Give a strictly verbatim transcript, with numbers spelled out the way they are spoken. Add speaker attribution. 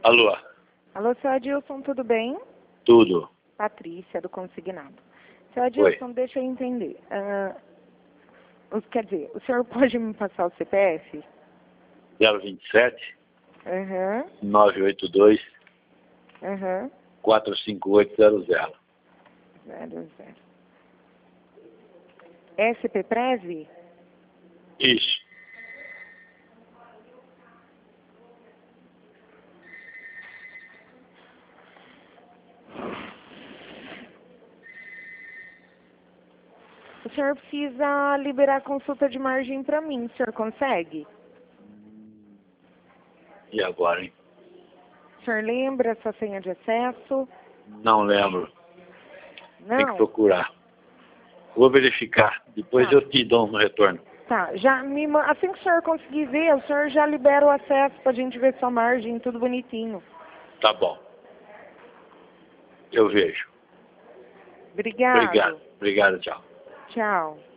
Speaker 1: Alô?
Speaker 2: Alô, seu Adilson, tudo bem?
Speaker 1: Tudo.
Speaker 2: Patrícia, do Consignado. Seu Adilson,
Speaker 1: Oi.
Speaker 2: deixa eu entender. Ah, os- quer dizer, o senhor pode me passar o C P F?
Speaker 1: zero vinte e sete,
Speaker 2: Aham,
Speaker 1: nove oito dois,
Speaker 2: aham,
Speaker 1: quatro cinco oito zero zero.
Speaker 2: zero, zero. S P Preve?
Speaker 1: Isso.
Speaker 2: O senhor precisa liberar a consulta de margem para mim, o senhor consegue?
Speaker 1: E agora, hein?
Speaker 2: O senhor lembra a sua senha de acesso?
Speaker 1: Não lembro. Tem que
Speaker 2: Não?
Speaker 1: procurar. Vou verificar. Depois
Speaker 2: Tá.
Speaker 1: eu te dou um retorno.
Speaker 2: Tá, já me, ma- assim que o senhor conseguir ver, o senhor já libera o acesso pra gente ver sua margem, tudo bonitinho.
Speaker 1: Tá bom. Eu vejo.
Speaker 2: Obrigado.
Speaker 1: Obrigado. Obrigado, tchau.
Speaker 2: Tchau.